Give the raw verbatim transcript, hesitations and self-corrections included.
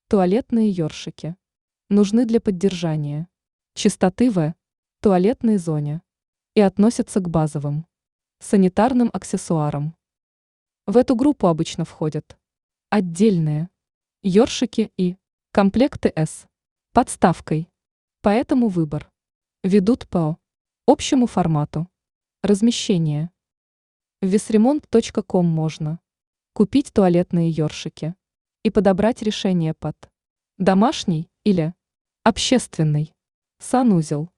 Туалетные ёршики. Нужны для поддержания чистоты в туалетной зоне и относятся к базовым санитарным аксессуарам. В эту группу обычно входят отдельные ёршики и комплекты с подставкой. Поэтому выбор ведут по общему формату размещения. В весремонт точка ком можно купить туалетные ёршики и подобрать решение под домашний или общественный санузел.